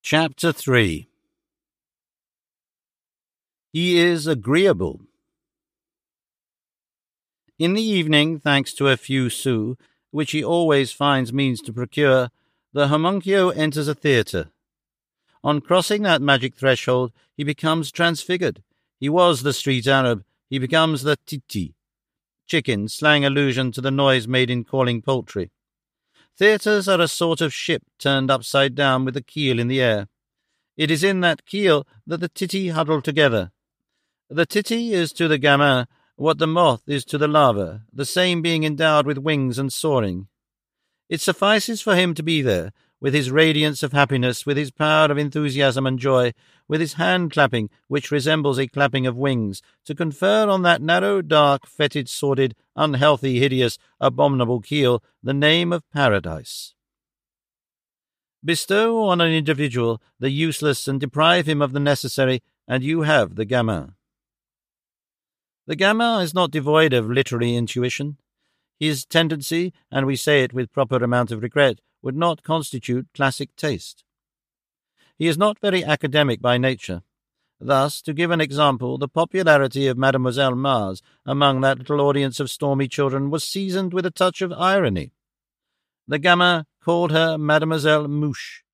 Chapter 3. He is agreeable. In the evening, thanks to a few sous, which he always finds means to procure, the homuncio enters a theatre. On crossing that magic threshold, he becomes transfigured. He was the street Arab, he becomes the titi, chicken, slang allusion to the noise made in calling poultry. Theatres are a sort of ship turned upside down with the keel in the air. It is in that keel that the titi huddle together. The titi is to the gamin what the moth is to the larva, the same being endowed with wings and soaring. It suffices for him to be there, with his radiance of happiness, with his power of enthusiasm and joy, with his hand-clapping, which resembles a clapping of wings, to confer on that narrow, dark, fetid, sordid, unhealthy, hideous, abominable keel the name of paradise. Bestow on an individual the useless and deprive him of the necessary, and you have the gamin. The gamin is not devoid of literary intuition. His tendency, and we say it with proper amount of regret, would not constitute classic taste. He is not very academic by nature. Thus, to give an example, the popularity of Mademoiselle Mars among that little audience of stormy children was seasoned with a touch of irony. The gamin called her Mademoiselle Mouche,